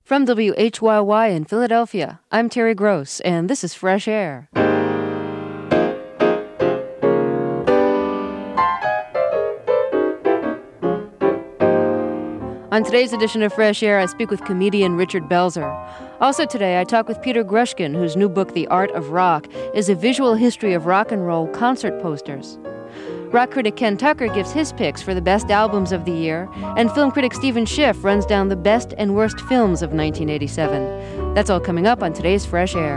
From WHYY in Philadelphia, I'm Terry Gross, and this is Fresh Air. On today's edition of Fresh Air, I speak with comedian Richard Belzer. Also today, I talk with Peter Grushkin, whose new book, The Art of Rock, is a visual history of rock and roll concert posters. Rock critic Ken Tucker gives his picks for the best albums of the year, and film critic Stephen Schiff runs down the best and worst films of 1987. That's all coming up on today's Fresh Air.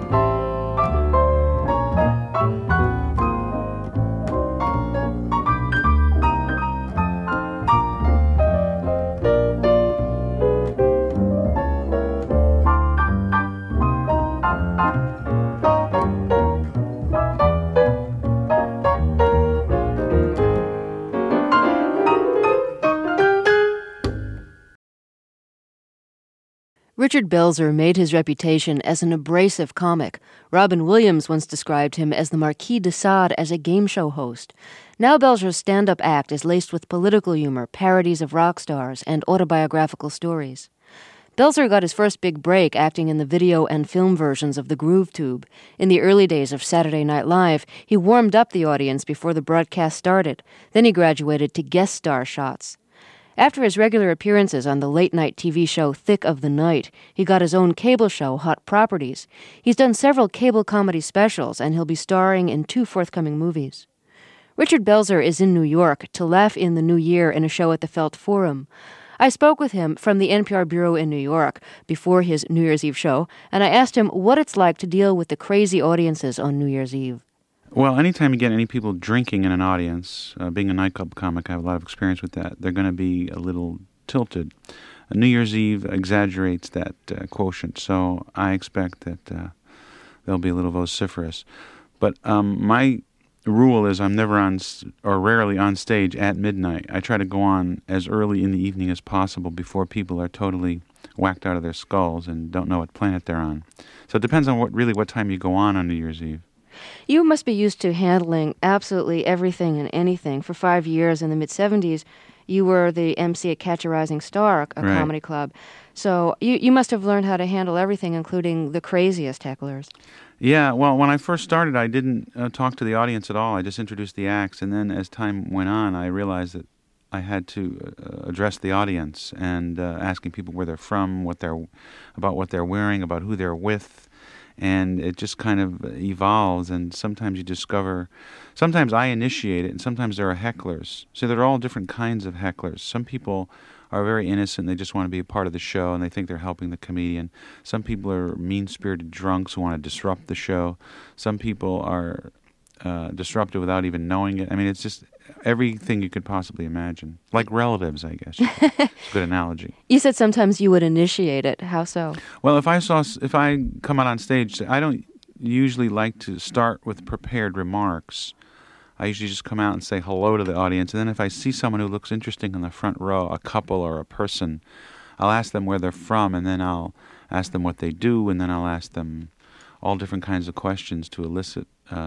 Richard Belzer made his reputation as an abrasive comic. Robin Williams once described him as the Marquis de Sade as a game show host. Now Belzer's stand-up act is laced with political humor, parodies of rock stars, and autobiographical stories. Belzer got his first big break acting in the video and film versions of The Groove Tube. In the early days of Saturday Night Live, he warmed up the audience before the broadcast started. Then he graduated to guest star shots. After his regular appearances on the late-night TV show Thick of the Night, he got his own cable show, Hot Properties. He's done several cable comedy specials, and he'll be starring in 2 forthcoming movies. Richard Belzer is in New York to laugh in the new year in a show at the Felt Forum. I spoke with him from the NPR bureau in New York before his New Year's Eve show, and I asked him what it's like to deal with the crazy audiences on New Year's Eve. Well, anytime you get any people drinking in an audience, being a nightclub comic, I have a lot of experience with that, they're going to be a little tilted. New Year's Eve exaggerates that quotient, so I expect that they'll be a little vociferous. But my rule is I'm never on, or rarely on stage at midnight. I try to go on as early in the evening as possible before people are totally whacked out of their skulls and don't know what planet they're on. So it depends on what time you go on New Year's Eve. You must be used to handling absolutely everything and anything. For 5 years in the mid-'70s, you were the MC at Catch a Rising Star, a right. comedy club. So you must have learned how to handle everything, including the craziest hecklers. Yeah, well, when I first started, I didn't talk to the audience at all. I just introduced the acts, and then as time went on, I realized that I had to address the audience and asking people where they're from, about what they're wearing, about who they're with. And it just kind of evolves, and sometimes you discover, sometimes I initiate it, and sometimes there are hecklers. So there are all different kinds of hecklers. Some people are very innocent, they just want to be a part of the show, and they think they're helping the comedian. Some people are mean-spirited drunks who want to disrupt the show. Some people are disruptive without even knowing it. I mean, it's just everything you could possibly imagine. Like relatives, I guess. It's a good analogy. You said sometimes you would initiate it. How so? Well, if I come out on stage, I don't usually like to start with prepared remarks. I usually just come out and say hello to the audience, and then if I see someone who looks interesting in the front row, a couple or a person, I'll ask them where they're from, and then I'll ask them what they do, and then I'll ask them all different kinds of questions to elicit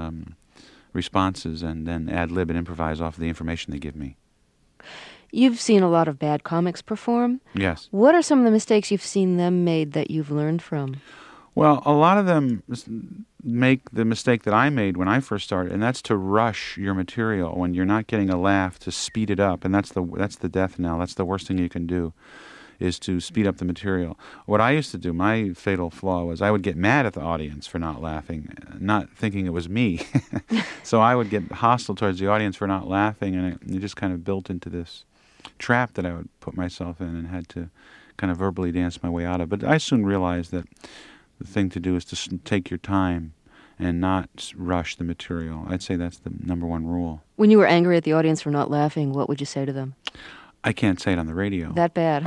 responses, and then ad-lib and improvise off the information they give me. You've seen a lot of bad comics perform. Yes. What are some of the mistakes you've seen them made that you've learned from? Well, a lot of them make the mistake that I made when I first started, and that's to rush your material when you're not getting a laugh, to speed it up, and that's the death knell. That's the worst thing you can do, is to speed up the material. What I used to do, my fatal flaw, was I would get mad at the audience for not laughing, not thinking it was me. So I would get hostile towards the audience for not laughing, and it just kind of built into this trap that I would put myself in and had to kind of verbally dance my way out of. But I soon realized that the thing to do is to take your time and not rush the material. I'd say that's the number one rule. When you were angry at the audience for not laughing, what would you say to them? I can't say it on the radio. That bad.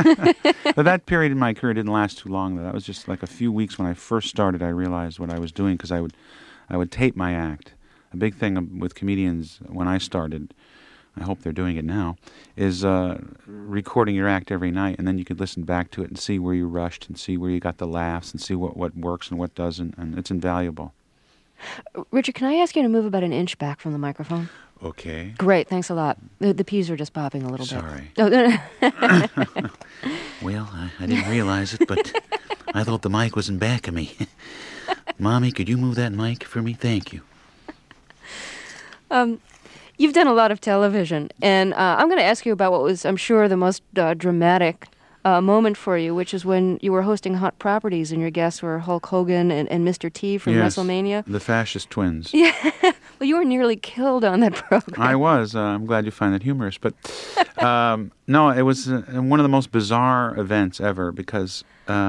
But that period in my career didn't last too long, though. That was just like a few weeks when I first started. I realized what I was doing, because I would tape my act. A big thing with comedians when I started, I hope they're doing it now, is recording your act every night, and then you could listen back to it and see where you rushed and see where you got the laughs and see what works and what doesn't, and it's invaluable. Richard, can I ask you to move about an inch back from the microphone? Okay. Great, thanks a lot. The peas are just popping a little Sorry. bit. Oh, Well, I didn't realize it, but I thought the mic was in back of me. Mommy, could you move that mic for me? Thank you. You've done a lot of television, and I'm going to ask you about what was, I'm sure, the most dramatic moment for you, which is when you were hosting Hot Properties, and your guests were Hulk Hogan and Mr. T from Yes, WrestleMania. the fascist twins. Yeah. Well, you were nearly killed on that program. I was. I'm glad you find that humorous. But no, it was one of the most bizarre events ever because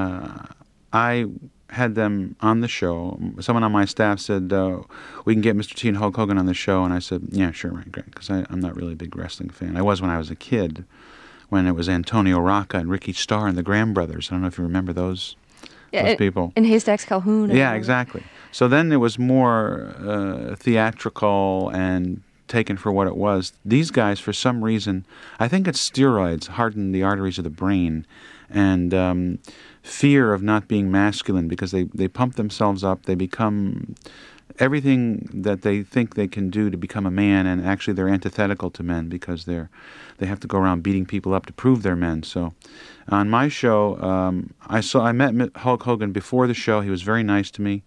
I had them on the show. Someone on my staff said, we can get Mr. T and Hulk Hogan on the show. And I said, yeah, sure, right, great, because I'm not really a big wrestling fan. I was when I was a kid, when it was Antonio Rocca and Ricky Starr and the Graham Brothers. I don't know if you remember those people. And Haystacks Calhoun. Yeah, exactly. So then it was more theatrical and taken for what it was. These guys, for some reason, I think it's steroids, harden the arteries of the brain, and fear of not being masculine because they pump themselves up. They become everything that they think they can do to become a man, and actually they're antithetical to men because they have to go around beating people up to prove they're men. So on my show, I met Hulk Hogan before the show. He was very nice to me.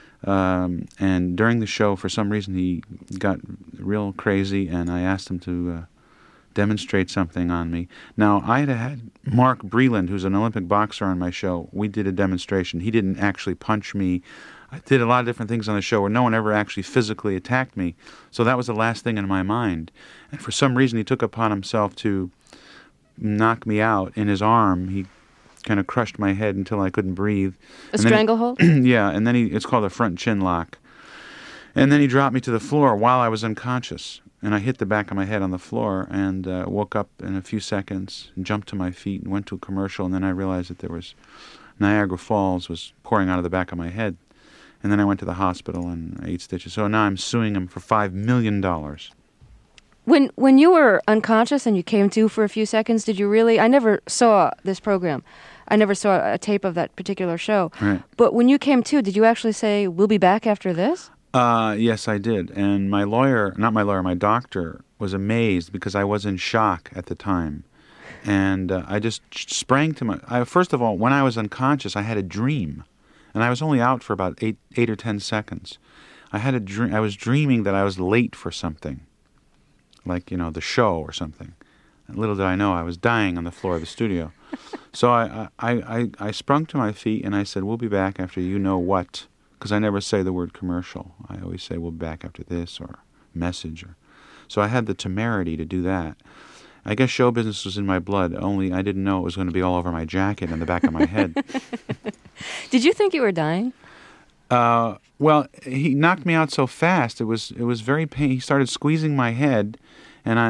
And during the show, for some reason, he got real crazy, and I asked him to demonstrate something on me. Now, I had Mark Breland, who's an Olympic boxer, on my show. We did a demonstration. He didn't actually punch me. I did a lot of different things on the show where no one ever actually physically attacked me. So that was the last thing in my mind. And for some reason, he took upon himself to knock me out in his arm. He kind of crushed my head until I couldn't breathe. A stranglehold? Yeah, and then it's called a front chin lock. And then he dropped me to the floor while I was unconscious. And I hit the back of my head on the floor and woke up in a few seconds and jumped to my feet and went to a commercial. And then I realized that there was Niagara Falls was pouring out of the back of my head. And then I went to the hospital and 8 stitches. So now I'm suing him for $5 million. When you were unconscious and you came to for a few seconds, did you really? I never saw this program. I never saw a tape of that particular show. Right. But when you came to, did you actually say, "We'll be back after this"? Yes, I did. And my doctor was amazed because I was in shock at the time. And I just sprang to first of all, when I was unconscious, I had a dream. And I was only out for about 8 or 10 seconds. I had a dream. I was dreaming that I was late for something, like, the show or something. And little did I know I was dying on the floor of the studio. So I sprung to my feet and I said, "We'll be back after you know what," because I never say the word commercial. I always say, "We'll be back after this," or "message." So I had the temerity to do that. I guess show business was in my blood, only I didn't know it was going to be all over my jacket and the back of my head. Did you think you were dying? Well, he knocked me out so fast. It was very painful. He started squeezing my head, and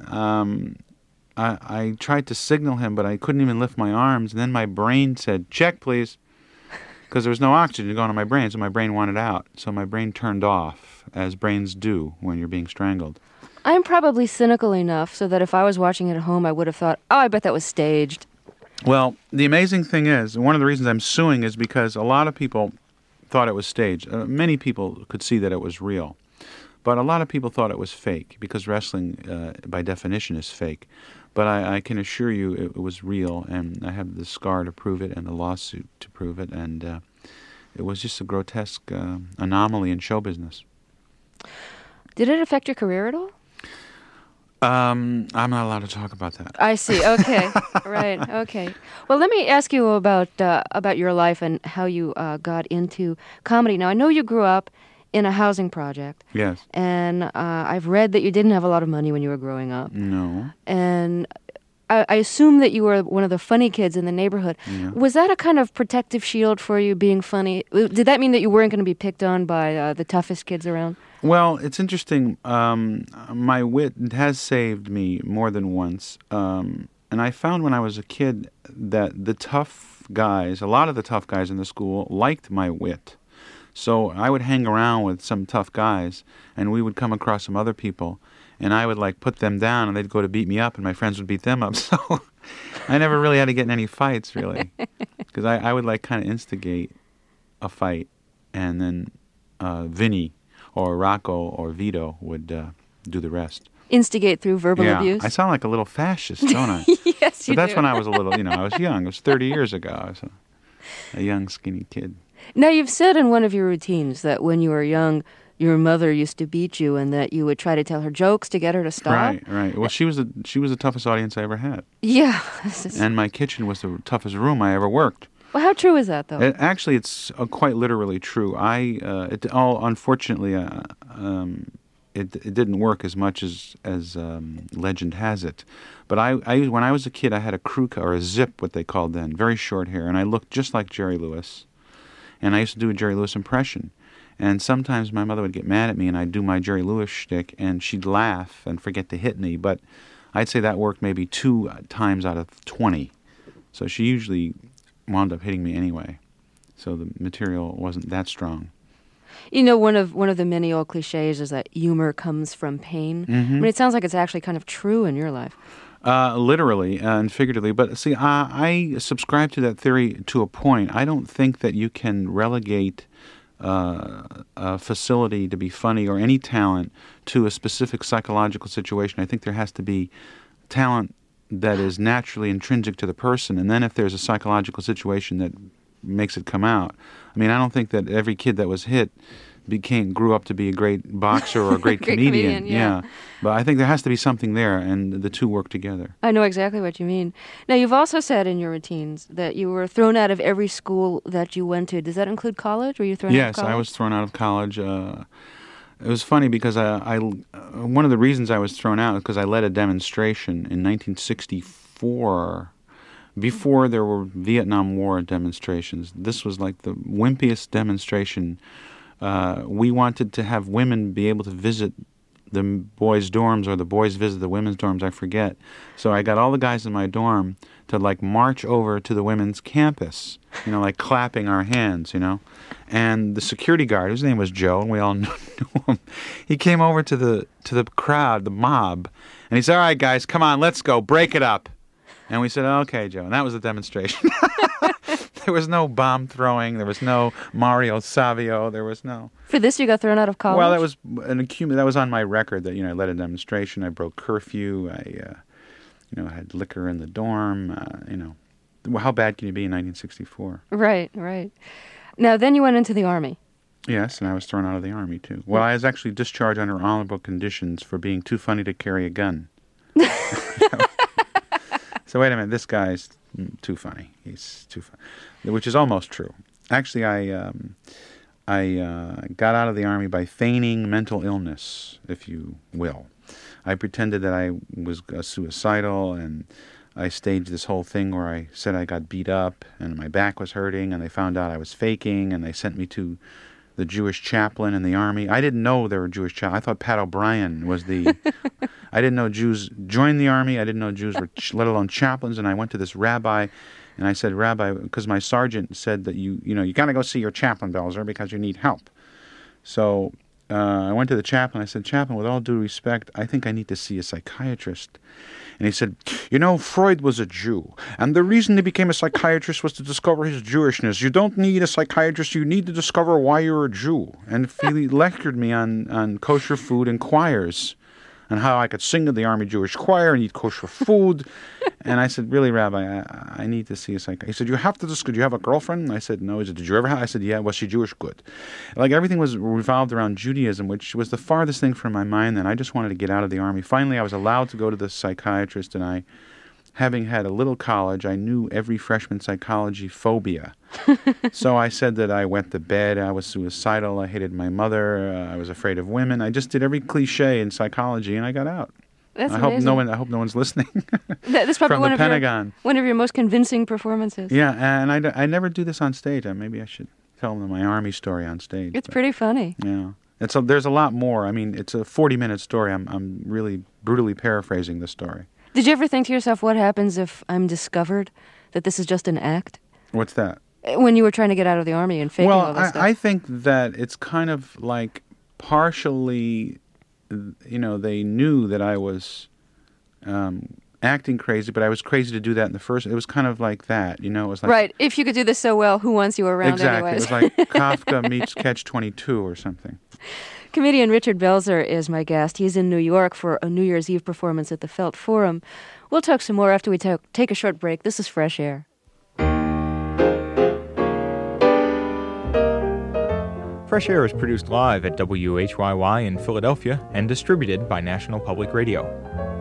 I tried to signal him, but I couldn't even lift my arms. And then my brain said, "Check, please," because there was no oxygen going to my brain, so my brain wanted out. So my brain turned off, as brains do when you're being strangled. I'm probably cynical enough so that if I was watching it at home, I would have thought, "Oh, I bet that was staged." Well, the amazing thing is, one of the reasons I'm suing is because a lot of people thought it was staged. Many people could see that it was real. But a lot of people thought it was fake, because wrestling, by definition, is fake. But I can assure you it was real, and I have the scar to prove it and the lawsuit to prove it, and it was just a grotesque anomaly in show business. Did it affect your career at all? I'm not allowed to talk about that. I see. Okay. Right. Okay. Well, let me ask you about your life and how you got into comedy. Now, I know you grew up in a housing project. Yes. And I've read that you didn't have a lot of money when you were growing up. No. And I assume that you were one of the funny kids in the neighborhood. Yeah. Was that a kind of protective shield for you, being funny? Did that mean that you weren't going to be picked on by the toughest kids around? Well, it's interesting. My wit has saved me more than once. And I found when I was a kid that the tough guys, a lot of the tough guys in the school, liked my wit. So I would hang around with some tough guys, and we would come across some other people, and I would put them down, and they'd go to beat me up, and my friends would beat them up. So I never really had to get in any fights, really, because I would kind of instigate a fight, and then Vinny or Rocco or Vito would do the rest. Instigate through verbal Yeah, abuse? I sound like a little fascist, don't I? Yes, you But that's do. when I was a little, I was young. It was 30 years ago. I was a young, skinny kid. Now, you've said in one of your routines that when you were young, your mother used to beat you and that you would try to tell her jokes to get her to stop. Right. Well, she was the toughest audience I ever had. Yeah. And my kitchen was the toughest room I ever worked. Well, how true is that, though? Actually, it's quite literally true. Unfortunately, it didn't work as much as legend has it. But when I was a kid, I had a crew cut, or a zip, what they called then, very short hair, and I looked just like Jerry Lewis. And I used to do a Jerry Lewis impression. And sometimes my mother would get mad at me, and I'd do my Jerry Lewis shtick, and she'd laugh and forget to hit me. But I'd say that worked maybe 2 times out of 20. So she usually wound up hitting me anyway. So the material wasn't that strong. You know, one of the many old cliches is that humor comes from pain. Mm-hmm. I mean, it sounds like it's actually kind of true in your life. Literally and figuratively. But see, I subscribe to that theory to a point. I don't think that you can relegate a facility to be funny or any talent to a specific psychological situation. I think there has to be talent that is naturally intrinsic to the person, and then if there's a psychological situation that makes it come out. I mean, I don't think that every kid that was hit grew up to be a great boxer or a great comedian. Yeah. But I think there has to be something there, and the two work together. I know exactly what you mean. Now, you've also said in your routines that you were thrown out of every school that you went to. Does that include college? Were you thrown out of college? Yes, I was thrown out of college. It was funny because one of the reasons I was thrown out is because I led a demonstration in 1964 before there were Vietnam War demonstrations. This was like the wimpiest demonstration. We wanted to have women be able to visit the boys' dorms, or the boys visit the women's dorms, I forget. So I got all the guys in my dorm to march over to the women's campus, clapping our hands, And the security guard, whose name was Joe, and we all knew him, he came over to the crowd, the mob, and he said, "All right, guys, come on, let's go, break it up." And we said, "Okay, Joe." And that was the demonstration. There was no bomb throwing. There was no Mario Savio. There was no... For this, you got thrown out of college? Well, that was that was on my record that, I led a demonstration. I broke curfew. I, had liquor in the dorm. How bad can you be in 1964? Right. Now, then you went into the Army. Yes, and I was thrown out of the Army, too. Well, I was actually discharged under honorable conditions for being too funny to carry a gun. So wait a minute, this guy's too funny. He's too funny, which is almost true. Actually, I got out of the Army by feigning mental illness, if you will. I pretended that I was suicidal, and I staged this whole thing where I said I got beat up and my back was hurting, and they found out I was faking, and they sent me to the Jewish chaplain in the Army. I didn't know there were Jewish chaplains. I thought Pat O'Brien was the... I didn't know Jews joined the Army. I didn't know Jews were, let alone chaplains. And I went to this rabbi, and I said, "Rabbi," because my sergeant said that you got to go see your chaplain, Belzer, because you need help. So I went to the chaplain. I said, "Chaplain, with all due respect, I think I need to see a psychiatrist." And he said, "Freud was a Jew, and the reason he became a psychiatrist was to discover his Jewishness. You don't need a psychiatrist. You need to discover why you're a Jew." And he lectured me on kosher food and choirs, and how I could sing in the Army Jewish choir and eat kosher food. And I said, "Really, Rabbi, I need to see a psychiatrist." He said, "You have to discuss. Do you have a girlfriend?" And I said, "No." He said, "Did you ever have?" I said, "Yeah." "Was she Jewish?" "Good." Everything was revolved around Judaism, which was the farthest thing from my mind. And I just wanted to get out of the Army. Finally, I was allowed to go to the psychiatrist, and having had a little college, I knew every freshman psychology phobia. So I said that I went to bed, I was suicidal, I hated my mother, I was afraid of women. I just did every cliche in psychology, and I got out. That's amazing. I hope no one's listening. That's probably from the Pentagon. One of your most convincing performances. Yeah, and I never do this on stage. Maybe I should tell them my Army story on stage. It's pretty funny. Yeah. There's a lot more. I mean, it's a 40-minute story. I'm really brutally paraphrasing the story. Did you ever think to yourself, what happens if I'm discovered that this is just an act? What's that? When you were trying to get out of the Army and faking all this stuff. I think that it's kind of like partially, they knew that I was acting crazy, but I was crazy to do that in the first. It was kind of like that, It was like, right. If you could do this so well, who wants you around exactly. anyways? It was like Kafka meets Catch-22 or something. Comedian Richard Belzer is my guest. He's in New York for a New Year's Eve performance at the Felt Forum. We'll talk some more after we take a short break. This is Fresh Air. Fresh Air is produced live at WHYY in Philadelphia and distributed by National Public Radio.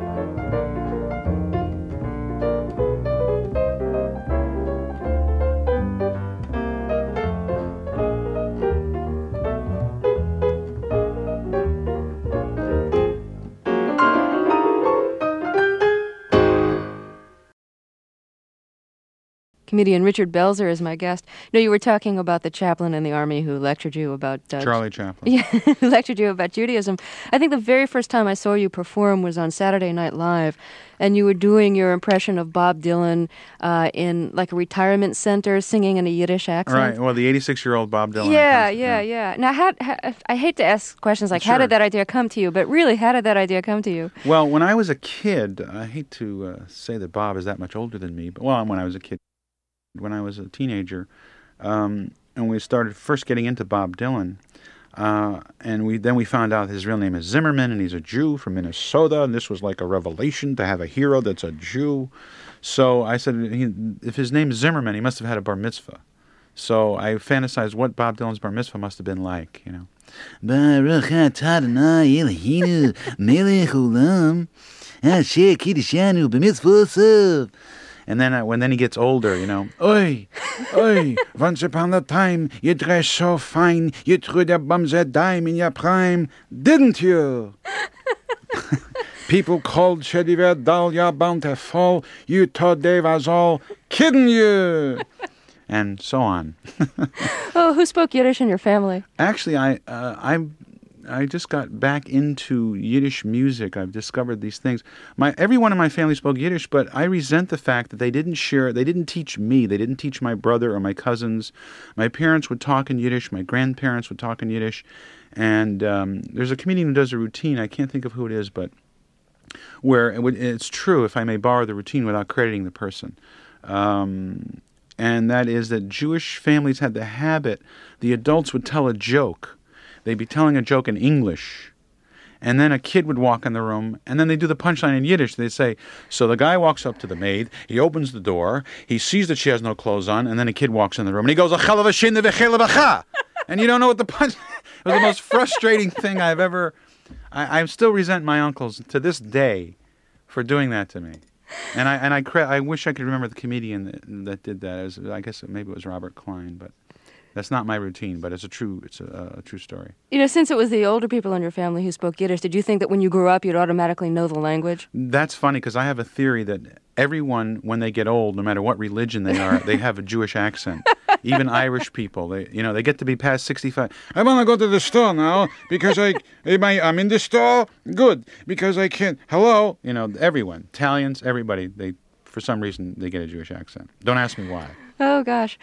Comedian Richard Belzer is my guest. You know, you were talking about the chaplain in the Army who lectured you about... Charlie Chaplin. Yeah, who lectured you about Judaism. I think the very first time I saw you perform was on Saturday Night Live, and you were doing your impression of Bob Dylan in like a retirement center, singing in a Yiddish accent. Right, well, the 86-year-old Bob Dylan. Yeah. Now, I hate to ask questions like, how did that idea come to you? But really, how did that idea come to you? Well, when I was a kid, I hate to say that Bob is that much older than me, but when I was a kid, when I was a teenager, and we started first getting into Bob Dylan, and we found out his real name is Zimmerman, and he's a Jew from Minnesota, and this was like a revelation to have a hero that's a Jew. So I said, if his name is Zimmerman, he must have had a bar mitzvah. So I fantasized what Bob Dylan's bar mitzvah must have been like, you know. Baruch atah Adonai Eloheinu melech olam asher kiddushanu b'mitzvosav. And then when he gets older, you know, oi, once upon a time, you dressed so fine, you threw the bums a dime in your prime, didn't you? People called Shediver Dahlia bountiful, you thought they was all kidding you. And so on. Oh, who spoke Yiddish in your family? Actually, I just got back into Yiddish music. I've discovered these things. Everyone in my family spoke Yiddish, but I resent the fact that they didn't teach me. They didn't teach my brother or my cousins. My parents would talk in Yiddish. My grandparents would talk in Yiddish. And there's a comedian who does a routine. I can't think of who it is, but where it's true, if I may borrow the routine without crediting the person. And that is that Jewish families had the habit, the adults would tell a joke. They'd be telling a joke in English, and then a kid would walk in the room, and then they'd do the punchline in Yiddish. They'd say, so the guy walks up to the maid, he opens the door, he sees that she has no clothes on, and then a kid walks in the room, and he goes, and you don't know what the punch... It was the most frustrating thing I've ever... I still resent my uncles to this day for doing that to me. And I wish I could remember the comedian that did that. I guess maybe it was Robert Klein, but... That's not my routine, but it's a true story. You know, since it was the older people in your family who spoke Yiddish, did you think that when you grew up you'd automatically know the language? That's funny because I have a theory that everyone, when they get old, no matter what religion they are, they have a Jewish accent. Even Irish people, they get to be past 65. I want to go to the store now because I'm in the store. Good, because I can't. Hello, everyone, Italians, everybody. For some reason, they get a Jewish accent. Don't ask me why. Oh, gosh.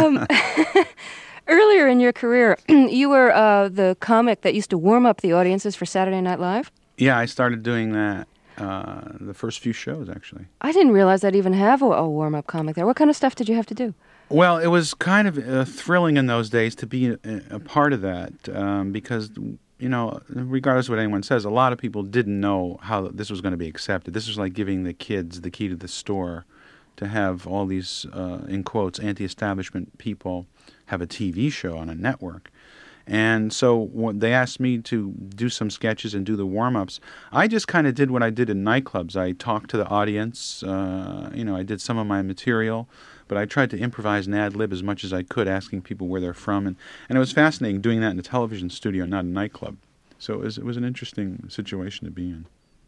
Earlier in your career, you were the comic that used to warm up the audiences for Saturday Night Live? Yeah, I started doing that the first few shows, actually. I didn't realize I'd even have a warm-up comic there. What kind of stuff did you have to do? Well, it was kind of thrilling in those days to be a part of that because... regardless of what anyone says, a lot of people didn't know how this was going to be accepted. This was like giving the kids the key to the store, to have all these, in quotes, anti-establishment people have a TV show on a network. And so they asked me to do some sketches and do the warm-ups. I just kind of did what I did in nightclubs. I talked to the audience. I did some of my material. But I tried to improvise and ad-lib as much as I could, asking people where they're from. And it was fascinating doing that in a television studio, not a nightclub. So it was an interesting situation to be in.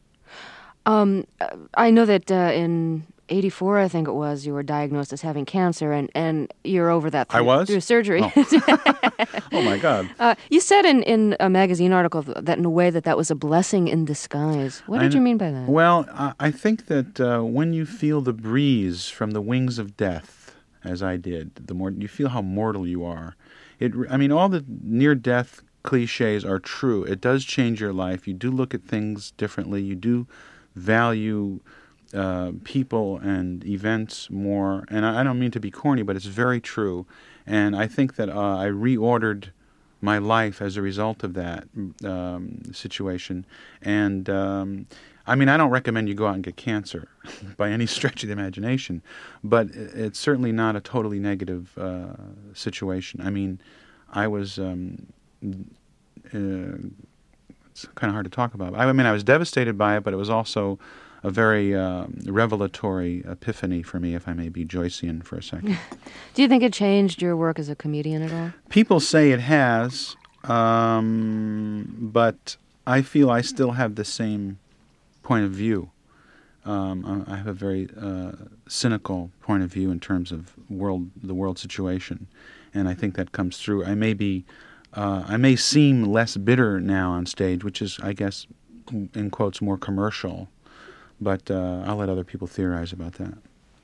I know that in 1984, I think it was, you were diagnosed as having cancer, and you're over that through surgery. Oh, my God. You said in a magazine article that in a way that was a blessing in disguise. What did you mean by that? Well, I think that when you feel the breeze from the wings of death, as I did, the more you feel how mortal you are. All the near-death cliches are true. It does change your life. You do look at things differently. You do value people and events more. And I don't mean to be corny, but it's very true. And I think that I reordered my life as a result of that situation. And I mean, I don't recommend you go out and get cancer by any stretch of the imagination, but it's certainly not a totally negative situation. I mean, I was it's kind of hard to talk about. I mean, I was devastated by it, but it was also a very revelatory epiphany for me, if I may be Joycean for a second. Do you think it changed your work as a comedian at all? People say it has, but I feel I still have the same point of view. I have a very cynical point of view in terms of the world situation, and I think that comes through. I may seem less bitter now on stage, which is, I guess, in quotes, more commercial, but I'll let other people theorize about that.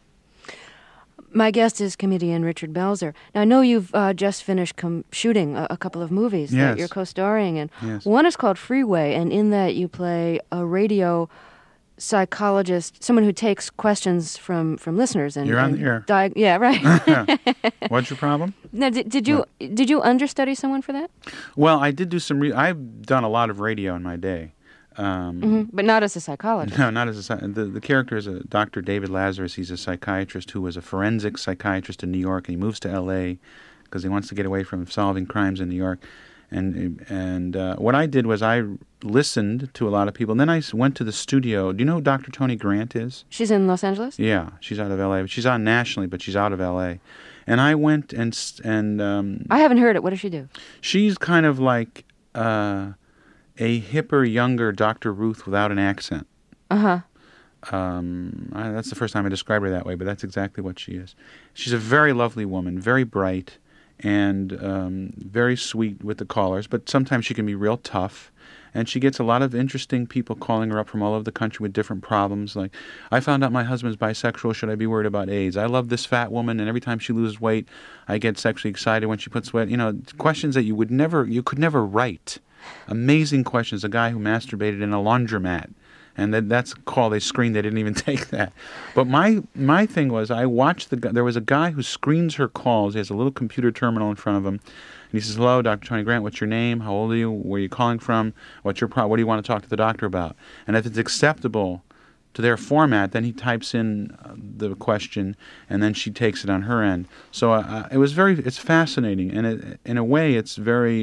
My guest is comedian Richard Belzer. Now, I know you've just finished shooting a couple of movies that you're co-starring in. Yes. One is called Freeway, and in that you play a radio psychologist, someone who takes questions from listeners. And you're on the air. Yeah, right. What's your problem? Now, did you understudy someone for that? Well, I did do some. I've done a lot of radio in my day. But not as a psychologist. No, not as a the character is a Dr. David Lazarus. He's a psychiatrist who was a forensic psychiatrist in New York, and he moves to L.A. because he wants to get away from solving crimes in New York. And what I did was I listened to a lot of people, and then I went to the studio. Do you know who Dr. Tony Grant is? She's in Los Angeles? Yeah, she's out of L.A. She's on nationally, but she's out of L.A. And I went and I haven't heard it. What does she do? She's kind of like a hipper, younger Dr. Ruth without an accent. Uh-huh. That's the first time I described her that way, but that's exactly what she is. She's a very lovely woman, very bright, and very sweet with the callers, but sometimes she can be real tough. And she gets a lot of interesting people calling her up from all over the country with different problems. Like, I found out my husband's bisexual. Should I be worried about AIDS? I love this fat woman, and every time she loses weight, I get sexually excited when she puts weight. You know, questions that you could never write. Amazing questions. A guy who masturbated in a laundromat. And that's a call they screened. They didn't even take that. But my thing was, I watched there was a guy who screens her calls. He has a little computer terminal in front of him. And he says, "Hello, Dr. Tony Grant. What's your name? How old are you? Where are you calling from? What's your problem? What do you want to talk to the doctor about?" And if it's acceptable to their format, then he types in the question, and then she takes it on her end. So it's fascinating. And in a way, it's very,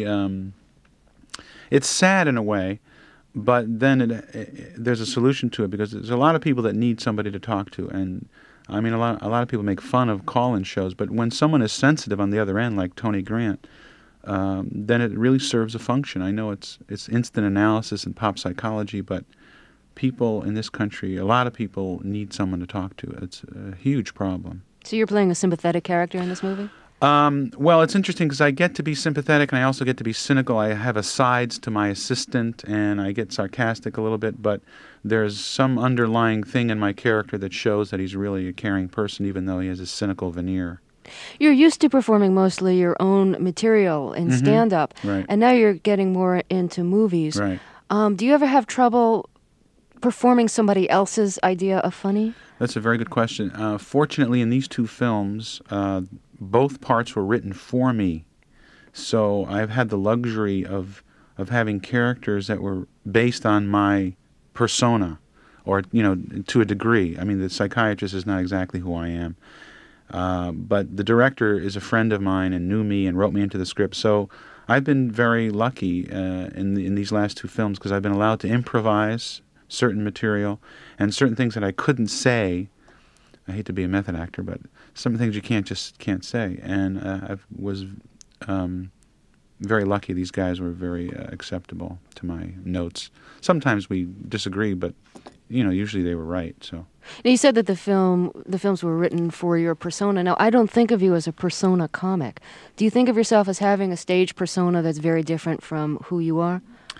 it's sad in a way. But then there's a solution to it, because there's a lot of people that need somebody to talk to. And I mean, a lot of people make fun of call-in shows, but when someone is sensitive on the other end, like Tony Grant, then it really serves a function. I know it's instant analysis and pop psychology, but people in this country, a lot of people need someone to talk to. It's a huge problem. So you're playing a sympathetic character in this movie? Well, it's interesting because I get to be sympathetic and I also get to be cynical. I have asides to my assistant and I get sarcastic a little bit, but there's some underlying thing in my character that shows that he's really a caring person, even though he has a cynical veneer. You're used to performing mostly your own material in stand-up, right. And now you're getting more into movies. Right. Do you ever have trouble performing somebody else's idea of funny? That's a very good question. Fortunately, in these two films, both parts were written for me, so I've had the luxury of having characters that were based on my persona, or to a degree. I mean, the psychiatrist is not exactly who I am, but the director is a friend of mine and knew me and wrote me into the script. So I've been very lucky in these last two films, because I've been allowed to improvise certain material and certain things that I couldn't say. I hate to be a method actor, but some things you can't say. And I was very lucky. These guys were very acceptable to my notes. Sometimes we disagree, but usually they were right. So. Now, you said that the films were written for your persona. Now, I don't think of you as a persona comic. Do you think of yourself as having a stage persona that's very different from who you are?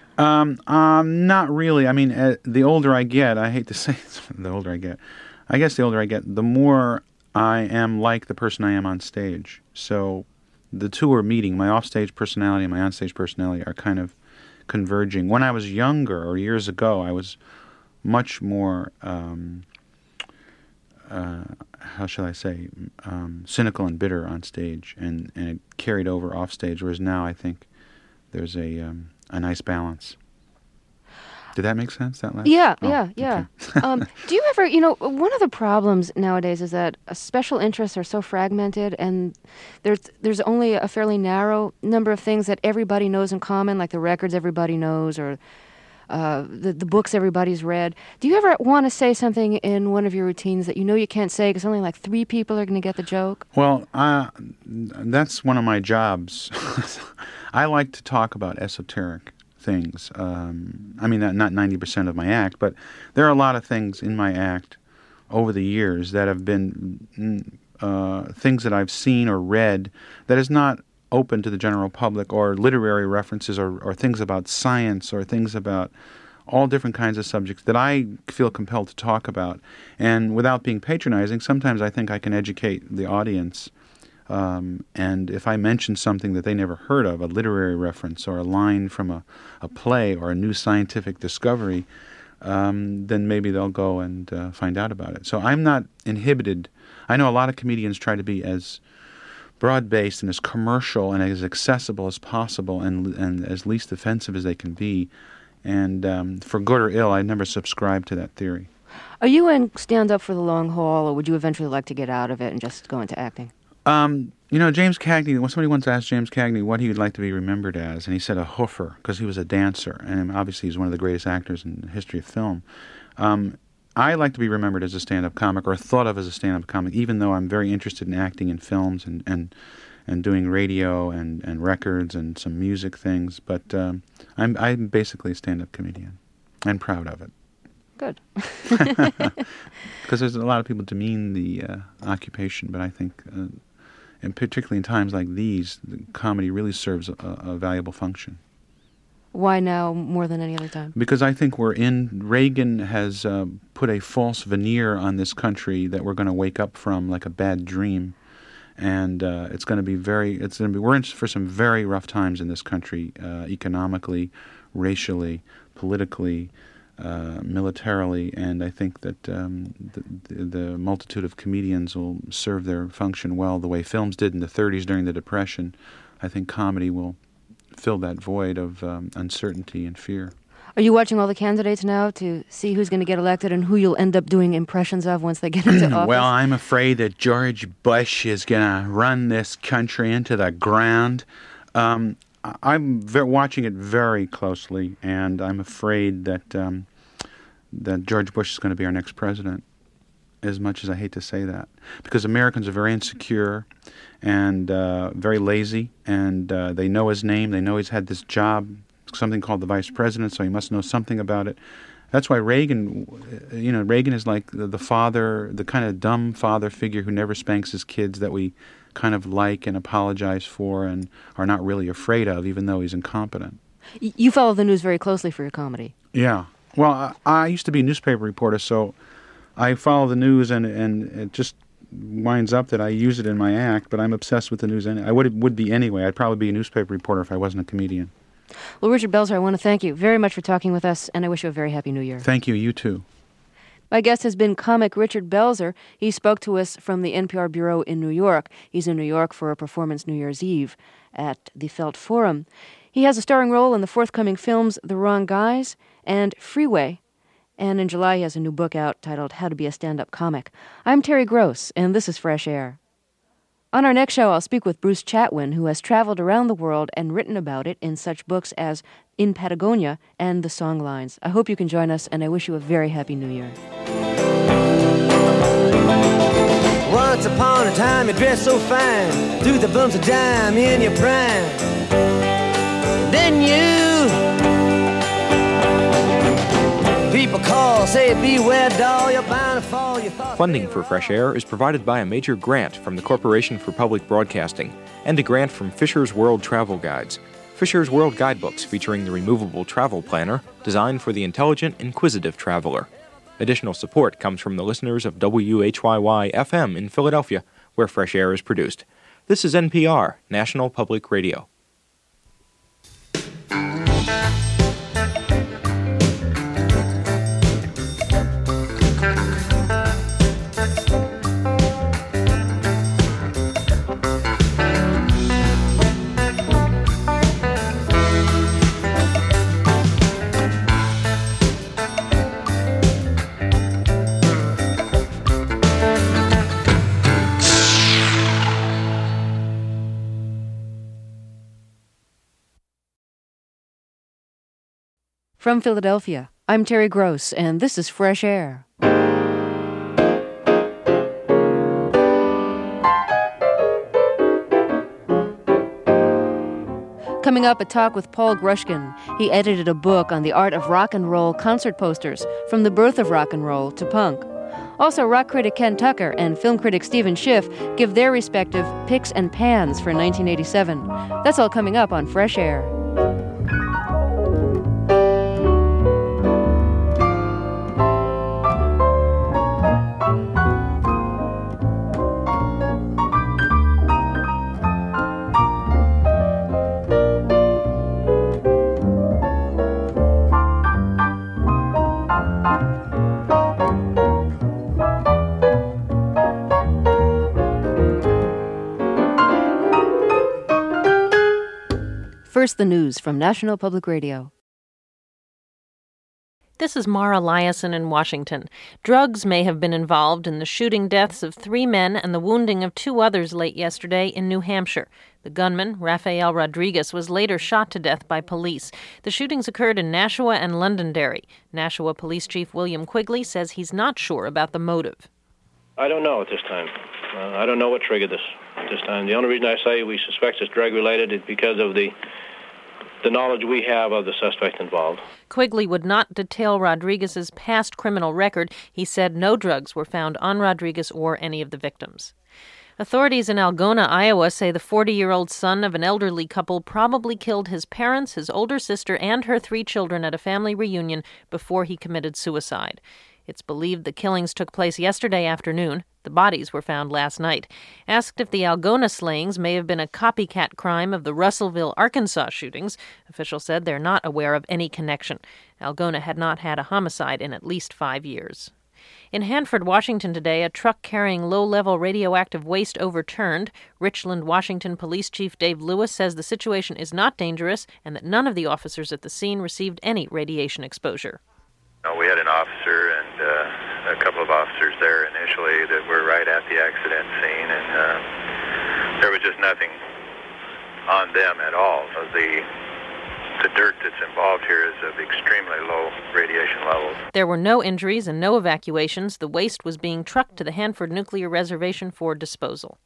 Not really. I mean, the older I get, I hate to say it, the older I get, I guess the older I get, the more I am like the person I am on stage. So the two are meeting. My offstage personality and my onstage personality are kind of converging. When I was younger, or years ago, I was much more, how shall I say, cynical and bitter on stage, and it carried over off stage, whereas now I think there's a nice balance. Did that make sense? That last? Yeah. Okay. Do you ever, one of the problems nowadays is that special interests are so fragmented, and there's only a fairly narrow number of things that everybody knows in common, like the records everybody knows, or the books everybody's read. Do you ever want to say something in one of your routines that you know you can't say because only like 3 people are going to get the joke? Well, that's one of my jobs. I like to talk about esoteric things. I mean, not 90% of my act, but there are a lot of things in my act over the years that have been things that I've seen or read that is not open to the general public, or literary references, or things about science, or things about all different kinds of subjects that I feel compelled to talk about. And without being patronizing, sometimes I think I can educate the audience. And if I mention something that they never heard of, a literary reference or a line from a play or a new scientific discovery, then maybe they'll go and find out about it. So I'm not inhibited. I know a lot of comedians try to be as broad-based and as commercial and as accessible as possible, and as least offensive as they can be. And for good or ill, I never subscribed to that theory. Are you in stand-up for the long haul, or would you eventually like to get out of it and just go into acting? James Cagney, when somebody once asked James Cagney what he would like to be remembered as, and he said a hoofer, because he was a dancer, and obviously he's one of the greatest actors in the history of film. I like to be remembered as a stand-up comic, or thought of as a stand-up comic, even though I'm very interested in acting in films and doing radio and records and some music things. But I'm basically a stand-up comedian, and proud of it. Good. Because there's a lot of people demean the occupation, but I think, and particularly in times like these, the comedy really serves a valuable function. Why now more than any other time? Because I think Reagan has put a false veneer on this country that we're going to wake up from like a bad dream. And it's going to be we're in for some very rough times in this country, economically, racially, politically, militarily, and I think that the multitude of comedians will serve their function well, the way films did in the 30s during the Depression. I think comedy will fill that void of uncertainty and fear. Are you watching all the candidates now to see who's going to get elected and who you'll end up doing impressions of once they get into office? Well, I'm afraid that George Bush is going to run this country into the ground. I'm watching it very closely, and I'm afraid that that George Bush is going to be our next president, as much as I hate to say that. Because Americans are very insecure and very lazy, and they know his name. They know he's had this job, something called the vice president, so he must know something about it. That's why Reagan is like the father, the kind of dumb father figure who never spanks his kids that we kind of like and apologize for and are not really afraid of, even though he's incompetent. You follow the news very closely for your comedy. Yeah. Well, I used to be a newspaper reporter, so I follow the news, and it just winds up that I use it in my act, but I'm obsessed with the news. I would be anyway. I'd probably be a newspaper reporter if I wasn't a comedian. Well, Richard Belzer, I want to thank you very much for talking with us, and I wish you a very happy New Year. Thank you. You too. My guest has been comic Richard Belzer. He spoke to us from the NPR Bureau in New York. He's in New York for a performance New Year's Eve at the Felt Forum. He has a starring role in the forthcoming films The Wrong Guys and Freeway. And in July, he has a new book out titled How to Be a Stand-Up Comic. I'm Terry Gross, and this is Fresh Air. On our next show, I'll speak with Bruce Chatwin, who has traveled around the world and written about it in such books as In Patagonia and The Songlines. I hope you can join us, and I wish you a very happy New Year. Once upon a time, you dressed so fine, threw the bumps of dime in your prime. Then people call, say, beware, doll, you're bound to fall. Funding for Fresh Air is provided by a major grant from the Corporation for Public Broadcasting and a grant from Fisher's World Travel Guides. Fisher's World Guidebooks featuring the removable travel planner designed for the intelligent, inquisitive traveler. Additional support comes from the listeners of WHYY-FM in Philadelphia, where Fresh Air is produced. This is NPR, National Public Radio. From Philadelphia, I'm Terry Gross, and this is Fresh Air. Coming up, a talk with Paul Grushkin. He edited a book on the art of rock and roll concert posters, from the birth of rock and roll to punk. Also, rock critic Ken Tucker and film critic Stephen Schiff give their respective picks and pans for 1987. That's all coming up on Fresh Air. First, the news from National Public Radio. This is Mara Liasson in Washington. Drugs may have been involved in the shooting deaths of 3 men and the wounding of 2 others late yesterday in New Hampshire. The gunman, Rafael Rodriguez, was later shot to death by police. The shootings occurred in Nashua and Londonderry. Nashua Police Chief William Quigley says he's not sure about the motive. I don't know at this time. I don't know what triggered this at this time. The only reason I say we suspect it's drug-related is because of the knowledge we have of the suspect involved. Quigley would not detail Rodriguez's past criminal record. He said no drugs were found on Rodriguez or any of the victims. Authorities in Algona, Iowa, say the 40-year-old son of an elderly couple probably killed his parents, his older sister, and her 3 children at a family reunion before he committed suicide. It's believed the killings took place yesterday afternoon. The bodies were found last night. Asked if the Algona slayings may have been a copycat crime of the Russellville, Arkansas shootings, officials said they're not aware of any connection. Algona had not had a homicide in at least 5 years. In Hanford, Washington today, a truck carrying low-level radioactive waste overturned. Richland, Washington Police Chief Dave Lewis says the situation is not dangerous and that none of the officers at the scene received any radiation exposure. We had an officer and a couple of officers there initially that were right at the accident scene, and there was just nothing on them at all. The dirt that's involved here is of extremely low radiation levels. There were no injuries and no evacuations. The waste was being trucked to the Hanford Nuclear Reservation for disposal.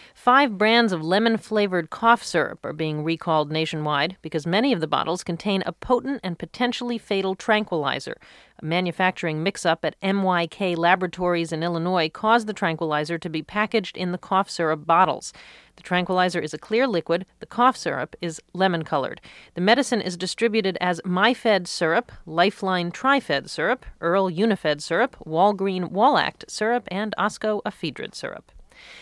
5 brands of lemon-flavored cough syrup are being recalled nationwide because many of the bottles contain a potent and potentially fatal tranquilizer. A manufacturing mix-up at MYK Laboratories in Illinois caused the tranquilizer to be packaged in the cough syrup bottles. The tranquilizer is a clear liquid. The cough syrup is lemon-colored. The medicine is distributed as MyFed syrup, Lifeline Trifed syrup, Earl Unifed syrup, Walgreen Walact syrup, and Osco Ephedrine syrup.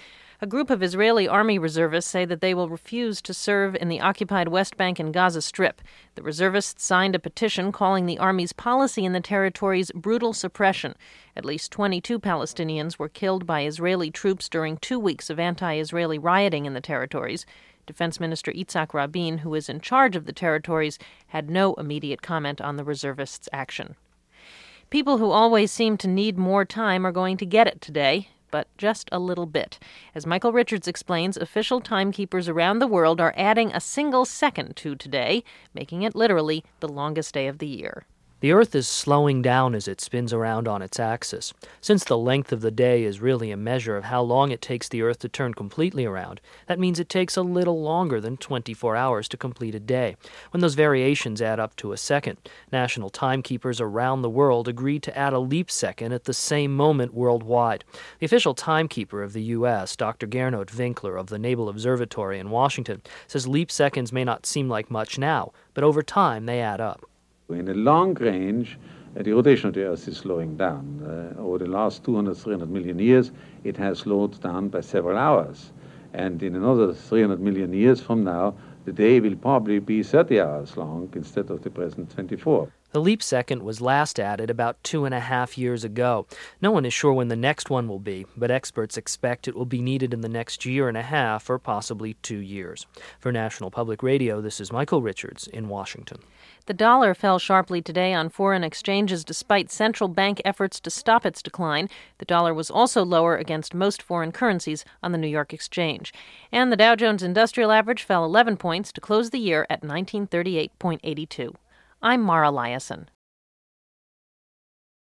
A group of Israeli army reservists say that they will refuse to serve in the occupied West Bank and Gaza Strip. The reservists signed a petition calling the army's policy in the territories brutal suppression. At least 22 Palestinians were killed by Israeli troops during 2 weeks of anti-Israeli rioting in the territories. Defense Minister Yitzhak Rabin, who is in charge of the territories, had no immediate comment on the reservists' action. People who always seem to need more time are going to get it today, but just a little bit. As Michael Richards explains, official timekeepers around the world are adding a single second to today, making it literally the longest day of the year. The Earth is slowing down as it spins around on its axis. Since the length of the day is really a measure of how long it takes the Earth to turn completely around, that means it takes a little longer than 24 hours to complete a day. When those variations add up to a second, national timekeepers around the world agreed to add a leap second at the same moment worldwide. The official timekeeper of the U.S., Dr. Gernot Winkler of the Naval Observatory in Washington, says leap seconds may not seem like much now, but over time they add up. In the long range, the rotation of the Earth is slowing down. Over the last 200, 300 million years, it has slowed down by several hours. And in another 300 million years from now, the day will probably be 30 hours long instead of the present 24. The leap second was last added about 2.5 years ago. No one is sure when the next one will be, but experts expect it will be needed in the next 1.5 years or possibly 2 years. For National Public Radio, this is Michael Richards in Washington. The dollar fell sharply today on foreign exchanges despite central bank efforts to stop its decline. The dollar was also lower against most foreign currencies on the New York Exchange. And the Dow Jones Industrial Average fell 11 points to close the year at 1938.82. I'm Mara Liasson.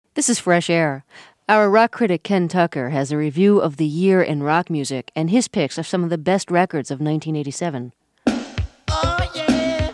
This is Fresh Air. Our rock critic Ken Tucker has a review of the year in rock music and his picks of some of the best records of 1987. Oh, yeah.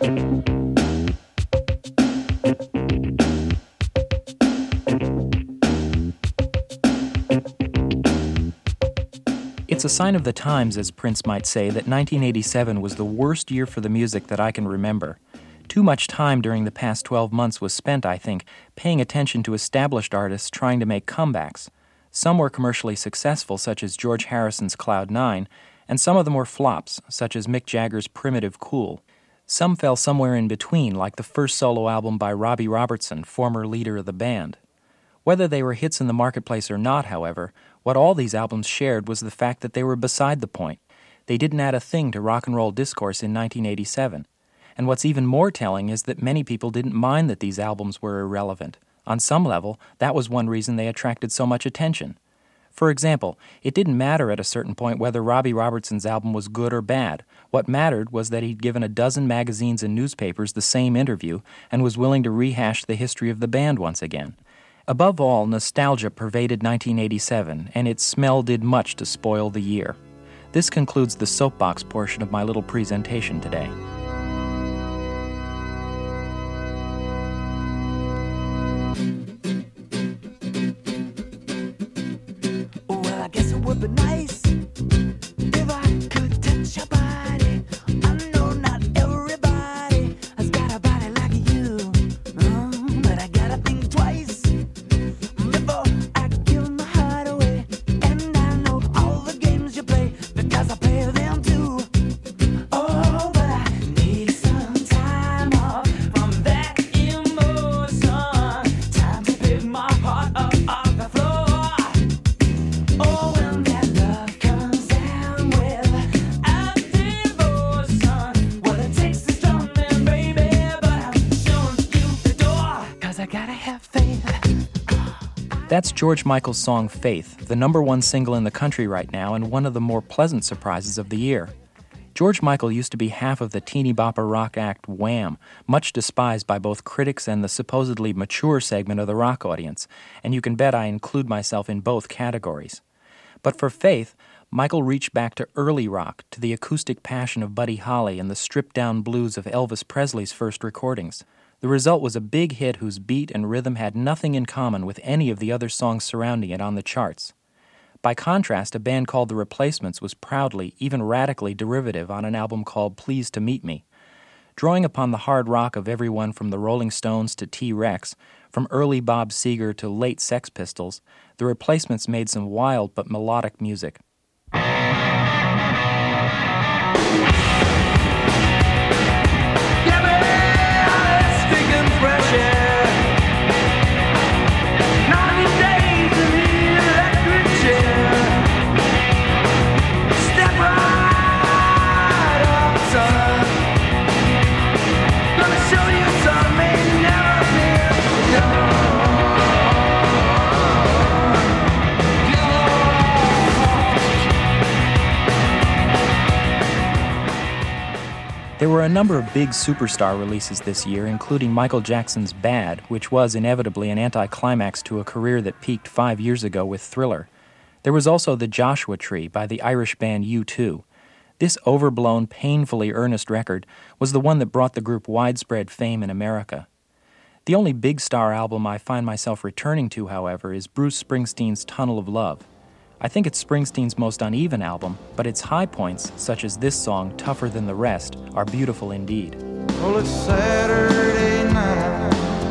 It's a sign of the times, as Prince might say, that 1987 was the worst year for the music that I can remember. Too much time during the past 12 months was spent, I think, paying attention to established artists trying to make comebacks. Some were commercially successful, such as George Harrison's Cloud 9, and some of them were flops, such as Mick Jagger's Primitive Cool. Some fell somewhere in between, like the first solo album by Robbie Robertson, former leader of the band. Whether they were hits in the marketplace or not, however, what all these albums shared was the fact that they were beside the point. They didn't add a thing to rock and roll discourse in 1987. And what's even more telling is that many people didn't mind that these albums were irrelevant. On some level, that was one reason they attracted so much attention. For example, it didn't matter at a certain point whether Robbie Robertson's album was good or bad. What mattered was that he'd given a dozen magazines and newspapers the same interview and was willing to rehash the history of the band once again. Above all, nostalgia pervaded 1987, and its smell did much to spoil the year. This concludes the soapbox portion of my little presentation today. Well, I guess it would be nice if I could touch your body. I know not everybody has got a body like you, but I gotta think twice before I give my heart away. And I know all the games you play because I play them too. Oh, but I need some time off from that emotion. Time to pick my heart up off the floor. Oh, when that love comes down with a devotion, well, it takes a strong man, baby, but I'm showing you the door, 'cause I gotta have faith. That's George Michael's song Faith, the #1 single in the country right now and one of the more pleasant surprises of the year. George Michael used to be half of the teeny-bopper rock act Wham, much despised by both critics and the supposedly mature segment of the rock audience, and you can bet I include myself in both categories. But for Faith, Michael reached back to early rock, to the acoustic passion of Buddy Holly and the stripped-down blues of Elvis Presley's first recordings. The result was a big hit whose beat and rhythm had nothing in common with any of the other songs surrounding it on the charts. By contrast, a band called The Replacements was proudly, even radically derivative on an album called Pleased to Meet Me. Drawing upon the hard rock of everyone from the Rolling Stones to T-Rex, from early Bob Seger to late Sex Pistols, The Replacements made some wild but melodic music. There were a number of big superstar releases this year, including Michael Jackson's Bad, which was inevitably an anticlimax to a career that peaked 5 years ago with Thriller. There was also The Joshua Tree by the Irish band U2. This overblown, painfully earnest record was the one that brought the group widespread fame in America. The only big star album I find myself returning to, however, is Bruce Springsteen's Tunnel of Love. I think it's Springsteen's most uneven album, but its high points, such as this song, Tougher Than the Rest, are beautiful indeed. Well, it's Saturday night.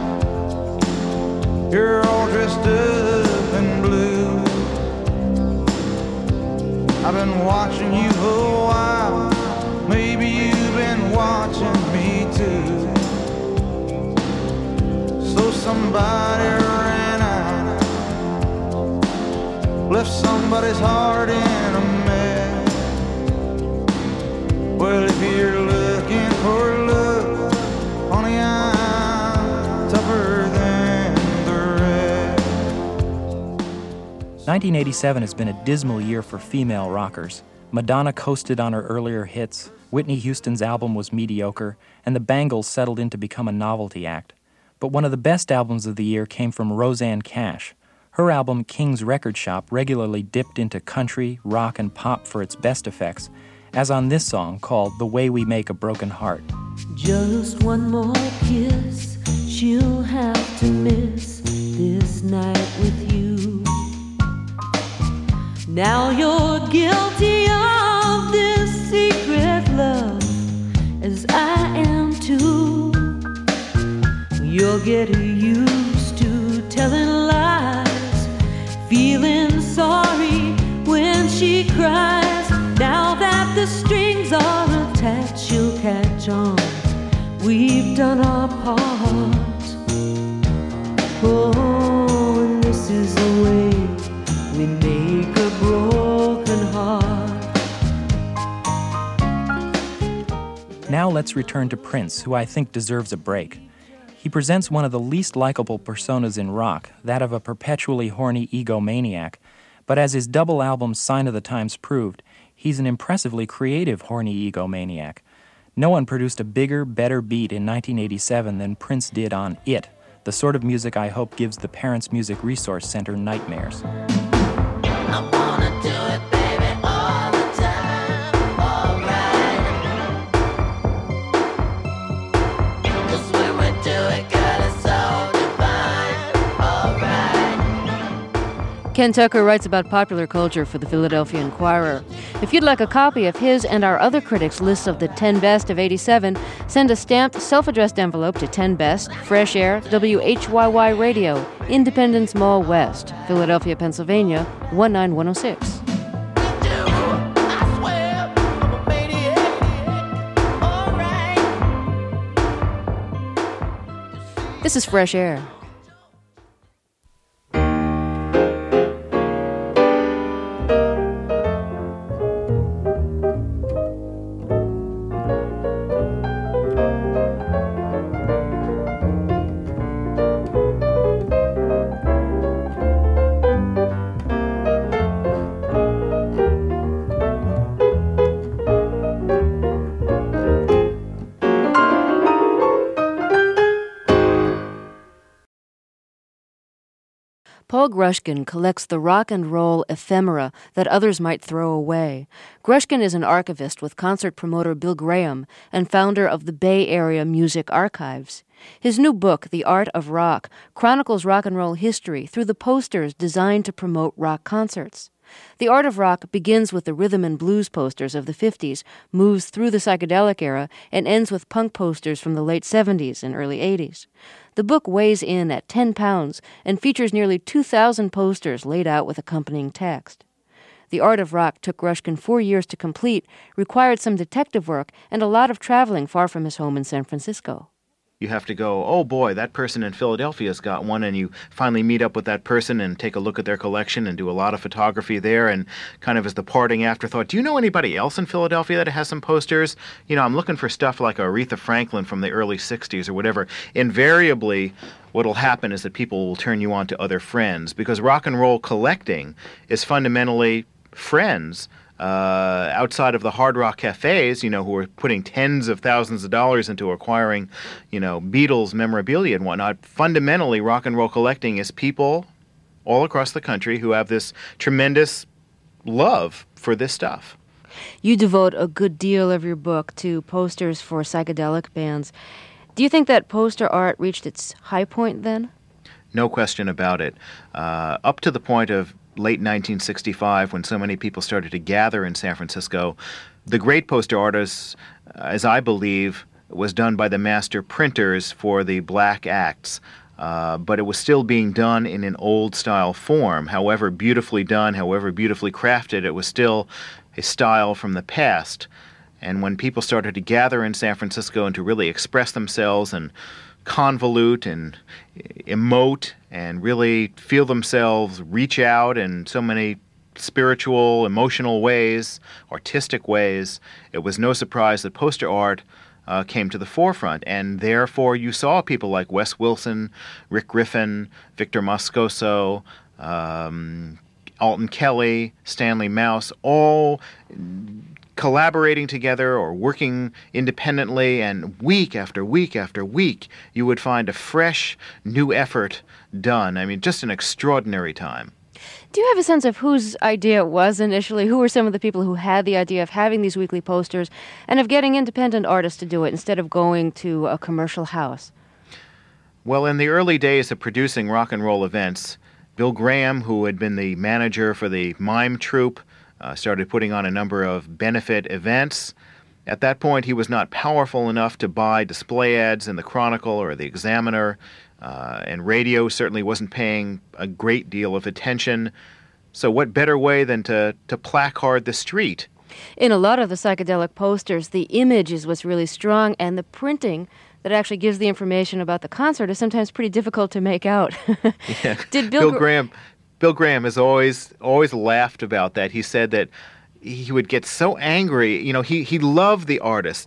You're all dressed up in blue. I've been watching you a while. Maybe you've been watching me too. So somebody ran out, left somebody's heart in a mess. Well, if you're looking for love, honey, I'm tougher than the rest. 1987 has been a dismal year for female rockers. Madonna coasted on her earlier hits, Whitney Houston's album was mediocre, and the Bangles settled in to become a novelty act. But one of the best albums of the year came from Rosanne Cash. Her album, King's Record Shop, regularly dipped into country, rock, and pop for its best effects, as on this song called The Way We Make a Broken Heart. Just one more kiss, she'll have to miss this night with you. Now you're guilty of this secret love, as I am too. You're getting used to telling lies, feeling sorry when she cries. Now that the strings are attached, she'll catch on. We've done our part. Oh, and this is the way we make a broken heart. Now let's return to Prince, who I think deserves a break. He presents one of the least likable personas in rock, that of a perpetually horny egomaniac, but as his double album Sign of the Times proved, he's an impressively creative horny egomaniac. No one produced a bigger, better beat in 1987 than Prince did on It, the sort of music I hope gives the Parents Music Resource Center nightmares. I wanna do it, baby, all the time, alright. 'Cause when we do it, girl, it's so divine, alright. Ken Tucker writes about popular culture for the Philadelphia Inquirer. If you'd like a copy of his and our other critics' lists of the 10 best of '87, send a stamped, self-addressed envelope to 10 Best, Fresh Air, WHYY Radio, Independence Mall West, Philadelphia, Pennsylvania, 19106. This is Fresh Air. Paul Grushkin collects the rock and roll ephemera that others might throw away. Grushkin is an archivist with concert promoter Bill Graham and founder of the Bay Area Music Archives. His new book, The Art of Rock, chronicles rock and roll history through the posters designed to promote rock concerts. The Art of Rock begins with the rhythm and blues posters of the 50s, moves through the psychedelic era, and ends with punk posters from the late 70s and early 80s. The book weighs in at 10 pounds and features nearly 2,000 posters laid out with accompanying text. The Art of Rock took Grushkin 4 years to complete, required some detective work, and a lot of traveling far from his home in San Francisco. You have to go, oh boy, that person in Philadelphia's got one, and you finally meet up with that person and take a look at their collection and do a lot of photography there, and kind of as the parting afterthought, do you know anybody else in Philadelphia that has some posters? You know, I'm looking for stuff like Aretha Franklin from the early 60s or whatever. Invariably, what'll happen is that people will turn you on to other friends, because rock and roll collecting is fundamentally friends. Outside of the hard rock cafes, you know, who are putting tens of thousands of dollars into acquiring, you know, Beatles memorabilia and whatnot, fundamentally rock and roll collecting is people all across the country who have this tremendous love for this stuff. You devote a good deal of your book to posters for psychedelic bands. Do you think that poster art reached its high point then? No question about it. Up to the point of late 1965, when so many people started to gather in San Francisco, the great poster artists, as I believe, was done by the master printers for the black acts. But it was still being done in an old-style form. However beautifully done, however beautifully crafted, it was still a style from the past. And when people started to gather in San Francisco and to really express themselves and convolute and emote and really feel themselves reach out in so many spiritual, emotional ways, artistic ways, it was no surprise that poster art came to the forefront. And therefore you saw people like Wes Wilson, Rick Griffin, Victor Moscoso, Alton Kelly, Stanley Mouse, all collaborating together or working independently, and week after week after week, you would find a fresh, new effort done. I mean, just an extraordinary time. Do you have a sense of whose idea it was initially? Who were some of the people who had the idea of having these weekly posters and of getting independent artists to do it instead of going to a commercial house? Well, in the early days of producing rock and roll events, Bill Graham, who had been the manager for the mime troupe, started putting on a number of benefit events. At that point, he was not powerful enough to buy display ads in the Chronicle or the Examiner, and radio certainly wasn't paying a great deal of attention. So what better way than to placard the street? In a lot of the psychedelic posters, the image is what's really strong, and the printing that actually gives the information about the concert is sometimes pretty difficult to make out. Yeah. Did Bill Graham has always laughed about that. He said that he would get so angry. You know, he loved the artist.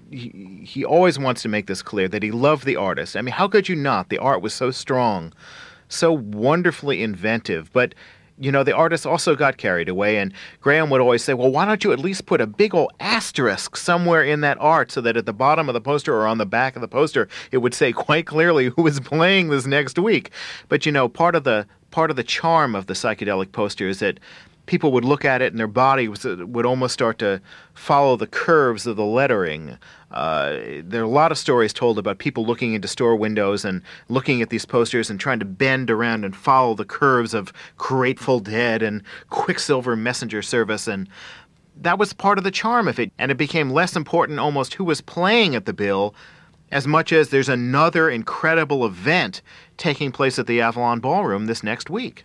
He always wants to make this clear that he loved the artist. I mean, how could you not? The art was so strong, so wonderfully inventive. But, you know, the artist also got carried away, and Graham would always say, well, why don't you at least put a big old asterisk somewhere in that art so that at the bottom of the poster or on the back of the poster it would say quite clearly who is playing this next week. But, you know, part of the charm of the psychedelic poster is that people would look at it and their body would almost start to follow the curves of the lettering. There are a lot of stories told about people looking into store windows and looking at these posters and trying to bend around and follow the curves of Grateful Dead and Quicksilver Messenger Service, and that was part of the charm of it. And it became less important almost who was playing at the bill as much as there's another incredible event taking place at the Avalon Ballroom this next week.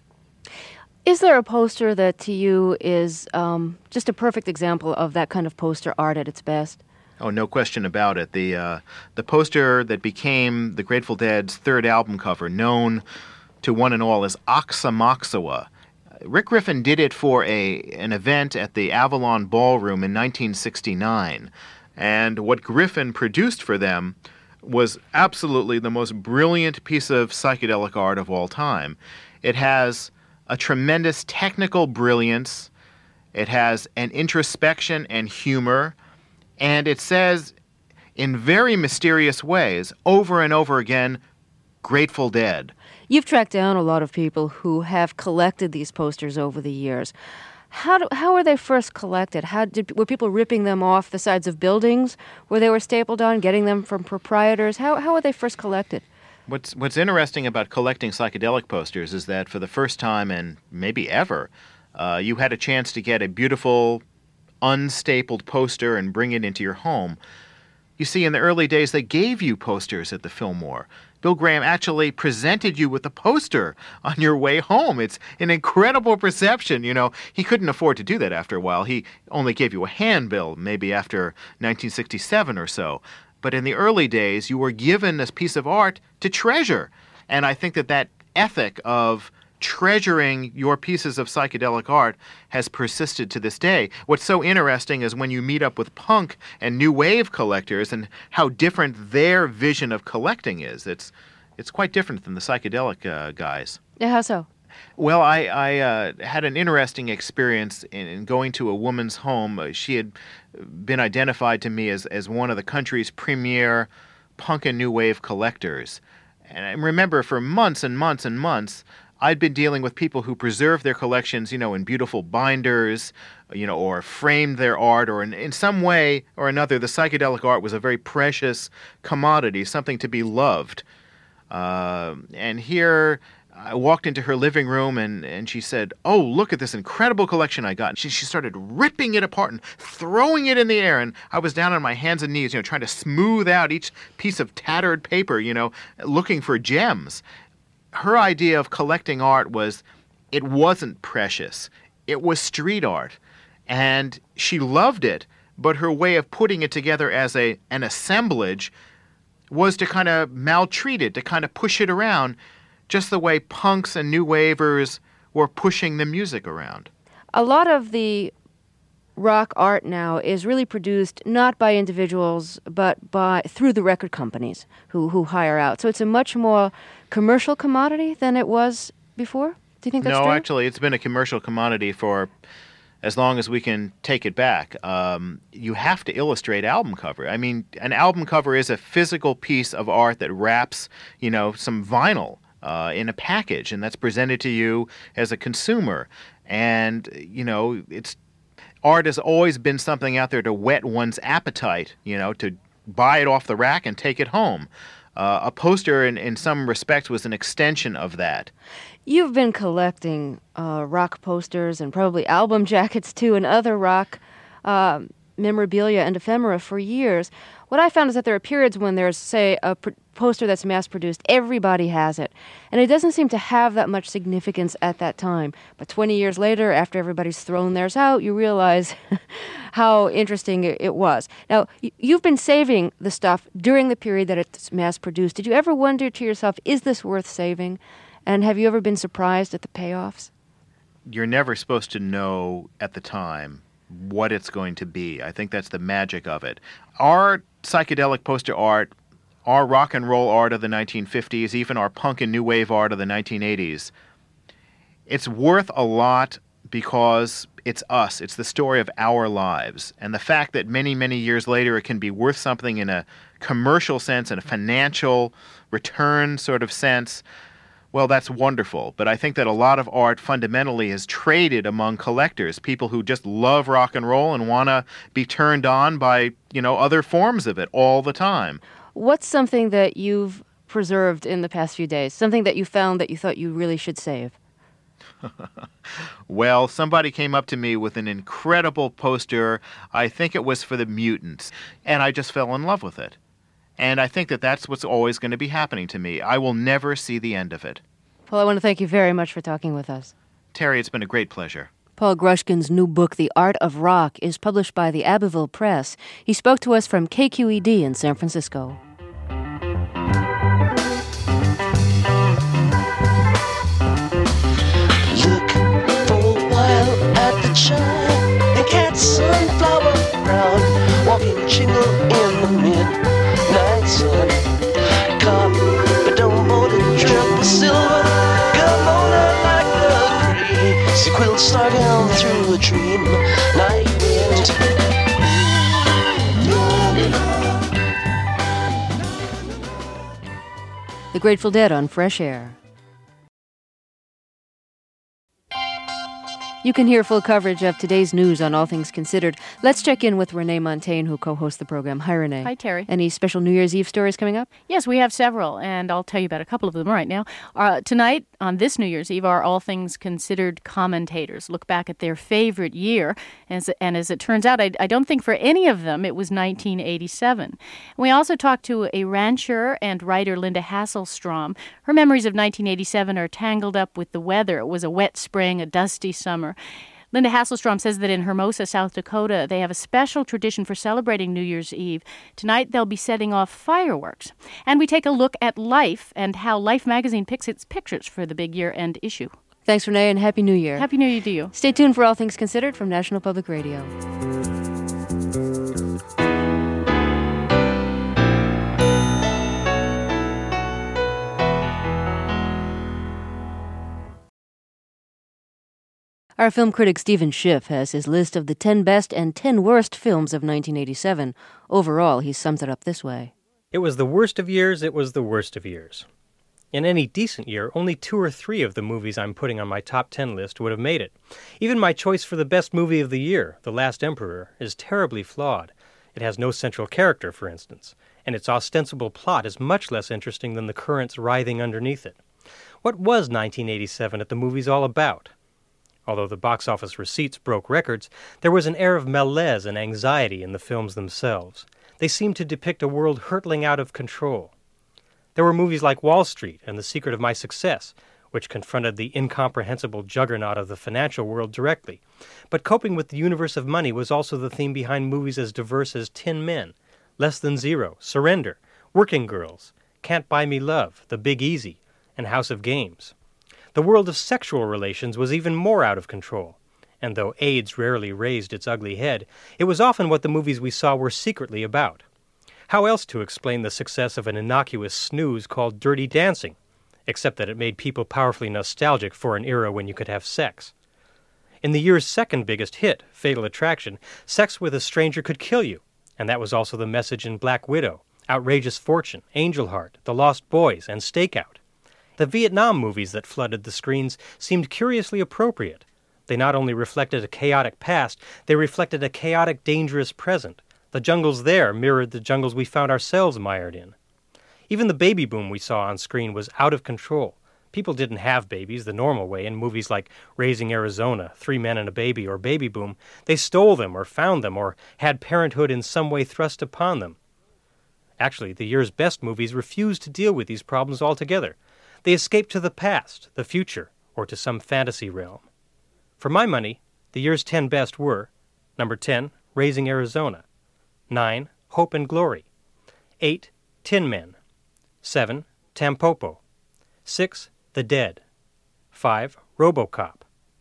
Is there a poster that to you is just a perfect example of that kind of poster art at its best? Oh, no question about it. The poster that became the Grateful Dead's third album cover, known to one and all as Oxamoxoa. Rick Griffin did it for an event at the Avalon Ballroom in 1969. And what Griffin produced for them was absolutely the most brilliant piece of psychedelic art of all time. It has a tremendous technical brilliance. It has an introspection and humor. And it says, in very mysterious ways, over and over again, Grateful Dead. You've tracked down a lot of people who have collected these posters over the years. How were they first collected? Were people ripping them off the sides of buildings where they were stapled on, getting them from proprietors? How were they first collected? What's interesting about collecting psychedelic posters is that for the first time and maybe ever, you had a chance to get a beautiful, unstapled poster and bring it into your home. You see, in the early days, they gave you posters at the Fillmore. Bill Graham actually presented you with a poster on your way home. It's an incredible reception. You know, he couldn't afford to do that after a while. He only gave you a handbill, maybe after 1967 or so. But in the early days, you were given this piece of art to treasure. And I think that ethic of treasuring your pieces of psychedelic art has persisted to this day. What's so interesting is when you meet up with punk and new wave collectors and how different their vision of collecting is. It's quite different than the psychedelic guys. Yeah, how so? Well, I had an interesting experience in going to a woman's home. She had been identified to me as one of the country's premier punk and new wave collectors. And I remember for months and months and months, I'd been dealing with people who preserved their collections, in beautiful binders, or framed their art, or in some way or another, the psychedelic art was a very precious commodity, something to be loved. And here I walked into her living room and she said, "Oh, look at this incredible collection I got." And she started ripping it apart and throwing it in the air. And I was down on my hands and knees, trying to smooth out each piece of tattered paper, looking for gems. Her idea of collecting art was it wasn't precious. It was street art. And she loved it, but her way of putting it together as an assemblage was to kind of maltreat it, to kind of push it around, just the way punks and new wavers were pushing the music around. A lot of the rock art now is really produced not by individuals, but through the record companies who hire out. So it's a much more commercial commodity than it was before? Do you think that's true? No, actually, it's been a commercial commodity for as long as we can take it back. You have to illustrate album cover. I mean, an album cover is a physical piece of art that wraps, some vinyl in a package, and that's presented to you as a consumer. And, art has always been something out there to whet one's appetite, to buy it off the rack and take it home. A poster, in some respects, was an extension of that. You've been collecting rock posters and probably album jackets, too, and other rock memorabilia and ephemera for years. What I found is that there are periods when there's, say, a poster that's mass-produced. Everybody has it. And it doesn't seem to have that much significance at that time. But 20 years later, after everybody's thrown theirs out, you realize how interesting it was. Now, you've been saving the stuff during the period that it's mass-produced. Did you ever wonder to yourself, is this worth saving? And have you ever been surprised at the payoffs? You're never supposed to know at the time what it's going to be. I think that's the magic of it. Our psychedelic poster art, our rock and roll art of the 1950s, even our punk and new wave art of the 1980s, it's worth a lot because it's us. It's the story of our lives. And the fact that many, many years later it can be worth something in a commercial sense, in a financial return sort of sense, well, that's wonderful. But I think that a lot of art fundamentally is traded among collectors, people who just love rock and roll and want to be turned on by, other forms of it all the time. What's something that you've preserved in the past few days? Something that you found that you thought you really should save? Well, somebody came up to me with an incredible poster. I think it was for the Mutants, and I just fell in love with it. And I think that that's what's always going to be happening to me. I will never see the end of it. Paul, I want to thank you very much for talking with us. Terry, it's been a great pleasure. Paul Grushkin's new book, The Art of Rock, is published by the Abbeville Press. He spoke to us from KQED in San Francisco. Look for a while at the chime and catch sunflower brown, walking jingle in the midnight sun. Cop, but don't more than drip of silver. Come on out like a greasy quilt, start down through a dream night wind. The Grateful Dead on Fresh Air. You can hear full coverage of today's news on All Things Considered. Let's check in with Renee Montaigne, who co-hosts the program. Hi, Renee. Hi, Terry. Any special New Year's Eve stories coming up? Yes, we have several, and I'll tell you about a couple of them right now. Tonight, on this New Year's Eve, our All Things Considered commentators look back at their favorite year, and as it turns out, I don't think for any of them it was 1987. We also talked to a rancher and writer, Linda Hasselstrom. Her memories of 1987 are tangled up with the weather. It was a wet spring, a dusty summer. Linda Hasselstrom says that in Hermosa, South Dakota, they have a special tradition for celebrating New Year's Eve. Tonight, they'll be setting off fireworks. And we take a look at Life and how Life magazine picks its pictures for the big year-end issue. Thanks, Renee, and Happy New Year. Happy New Year to you. Stay tuned for All Things Considered from National Public Radio. Our film critic Stephen Schiff has his list of the 10 best and 10 worst films of 1987. Overall, he sums it up this way. It was the worst of years, it was the worst of years. In any decent year, only 2 or 3 of the movies I'm putting on my top 10 list would have made it. Even my choice for the best movie of the year, The Last Emperor, is terribly flawed. It has no central character, for instance, and its ostensible plot is much less interesting than the currents writhing underneath it. What was 1987 at the movies all about? Although the box office receipts broke records, there was an air of malaise and anxiety in the films themselves. They seemed to depict a world hurtling out of control. There were movies like Wall Street and The Secret of My Success, which confronted the incomprehensible juggernaut of the financial world directly. But coping with the universe of money was also the theme behind movies as diverse as Tin Men, Less Than Zero, Surrender, Working Girls, Can't Buy Me Love, The Big Easy, and House of Games. The world of sexual relations was even more out of control, and though AIDS rarely raised its ugly head, it was often what the movies we saw were secretly about. How else to explain the success of an innocuous snooze called Dirty Dancing, except that it made people powerfully nostalgic for an era when you could have sex? In the year's second biggest hit, Fatal Attraction, sex with a stranger could kill you. And that was also the message in Black Widow, Outrageous Fortune, Angel Heart, The Lost Boys, and Stakeout. The Vietnam movies that flooded the screens seemed curiously appropriate. They not only reflected a chaotic past, they reflected a chaotic, dangerous present. The jungles there mirrored the jungles we found ourselves mired in. Even the baby boom we saw on screen was out of control. People didn't have babies the normal way in movies like Raising Arizona, 3 Men and a Baby, or Baby Boom. They stole them or found them or had parenthood in some way thrust upon them. Actually, the year's best movies refused to deal with these problems altogether. They escaped to the past, the future, or to some fantasy realm. For my money, the year's 10 best were: number 10, Raising Arizona; 9, Hope and Glory; 8, Tin Men; 7, Tampopo; 6, The Dead; 5, RoboCop;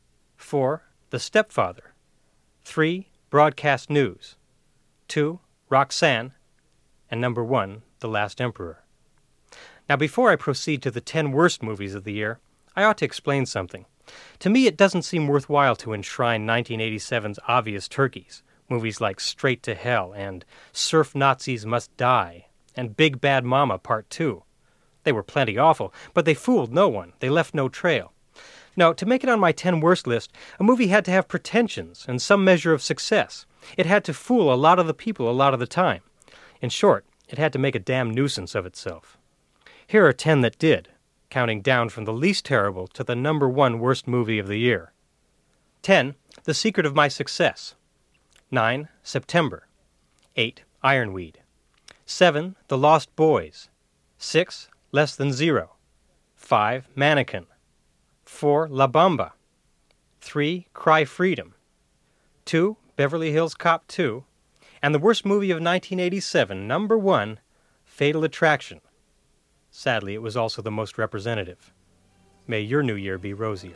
4, The Stepfather; 3, Broadcast News; 2, Roxanne; and number 1, The Last Emperor. Now, before I proceed to the 10 worst movies of the year, I ought to explain something. To me, it doesn't seem worthwhile to enshrine 1987's obvious turkeys, movies like Straight to Hell and Surf Nazis Must Die and Big Bad Mama Part 2. They were plenty awful, but they fooled no one. They left no trail. No, to make it on my 10 worst list, a movie had to have pretensions and some measure of success. It had to fool a lot of the people a lot of the time. In short, it had to make a damn nuisance of itself. Here are 10 that did, counting down from the least terrible to the number 1 worst movie of the year. 10, The Secret of My Success. 9, September. 8, Ironweed. 7, The Lost Boys. 6, Less Than Zero. 5, Mannequin. 4, La Bamba. 3, Cry Freedom. 2, Beverly Hills Cop 2. And the worst movie of 1987, number 1, Fatal Attraction. Sadly, it was also the most representative. May your new year be rosier.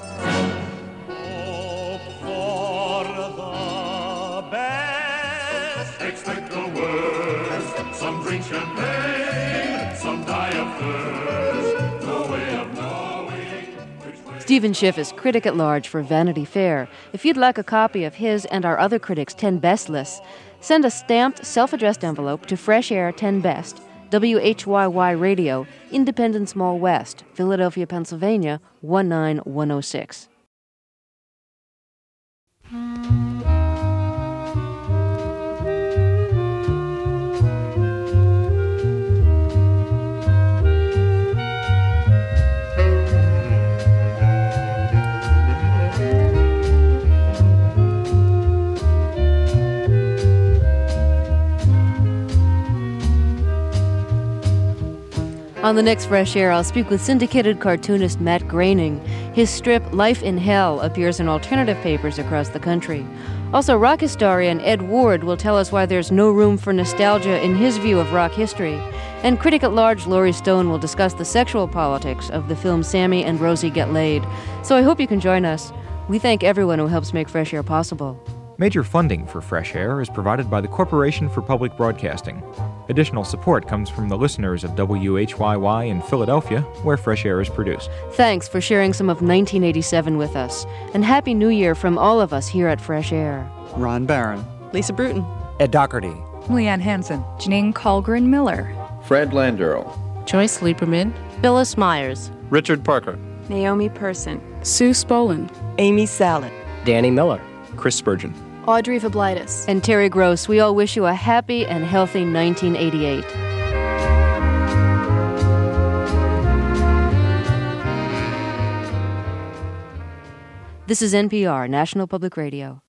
Expect the worst. Some drink champagne, some die of thirst. No way of knowing. Stephen Schiff is critic at large for Vanity Fair. If you'd like a copy of his and our other critics' 10 best lists, send a stamped, self-addressed envelope to Fresh Air 10 Best, WHYY Radio, Independence Mall West, Philadelphia, Pennsylvania, 19106. On the next Fresh Air, I'll speak with syndicated cartoonist Matt Groening. His strip, Life in Hell, appears in alternative papers across the country. Also, rock historian Ed Ward will tell us why there's no room for nostalgia in his view of rock history. And critic at large Laurie Stone will discuss the sexual politics of the film Sammy and Rosie Get Laid. So I hope you can join us. We thank everyone who helps make Fresh Air possible. Major funding for Fresh Air is provided by the Corporation for Public Broadcasting. Additional support comes from the listeners of WHYY in Philadelphia, where Fresh Air is produced. Thanks for sharing some of 1987 with us. And Happy New Year from all of us here at Fresh Air. Ron Barron. Lisa Bruton. Ed Doherty. Leanne Hansen. Janine Colgren Miller. Fred Landero. Joyce Lieberman. Phyllis Myers. Richard Parker. Naomi Person. Sue Spolin. Amy Salad. Danny Miller. Chris Spurgeon. Audrey Vablitis. And Terry Gross. We all wish you a happy and healthy 1988. This is NPR, National Public Radio.